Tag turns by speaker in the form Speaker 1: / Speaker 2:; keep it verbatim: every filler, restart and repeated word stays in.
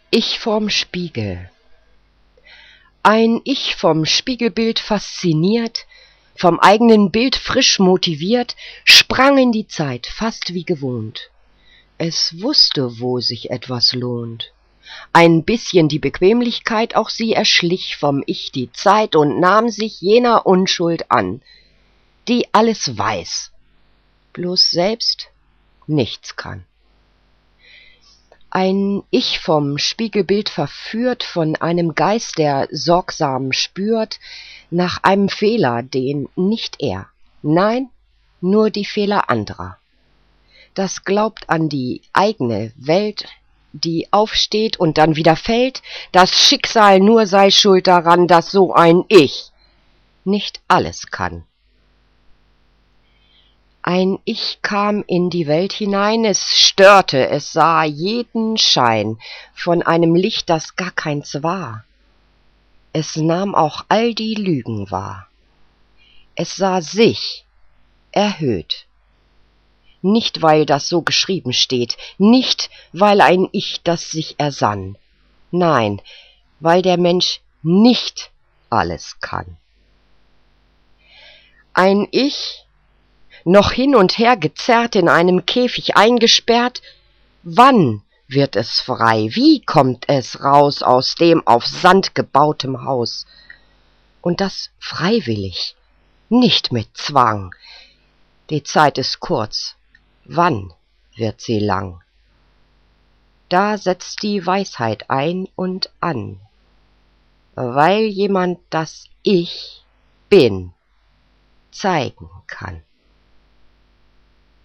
Speaker 1: Ich vorm Spiegel. Ein Ich vom Spiegelbild fasziniert, vom eigenen Bild frisch motiviert, sprang in die Zeit, fast wie gewohnt. Es wusste, wo sich etwas lohnt. Ein bisschen die Bequemlichkeit auch sie erschlich vom Ich die Zeit und nahm sich jener Unschuld an, die alles weiß, bloß selbst nichts kann. Ein Ich vom Spiegelbild verführt, von einem Geist, der sorgsam spürt, nach einem Fehler, den nicht er, nein, nur die Fehler anderer. Das glaubt an die eigene Welt, die aufsteht und dann wieder fällt, das Schicksal nur sei schuld daran, dass so ein Ich nicht alles kann. Ein Ich kam in die Welt hinein, es störte, es sah jeden Schein von einem Licht, das gar keins war. Es nahm auch all die Lügen wahr. Es sah sich erhöht. Nicht, weil das so geschrieben steht, nicht, weil ein Ich das sich ersann. Nein, weil der Mensch nicht alles kann. Ein Ich, noch hin und her gezerrt, in einem Käfig eingesperrt, wann wird es frei, wie kommt es raus aus dem auf Sand gebautem Haus? Und das freiwillig, nicht mit Zwang. Die Zeit ist kurz, wann wird sie lang? Da setzt die Weisheit ein und an, weil jemand das Ich bin zeigen kann.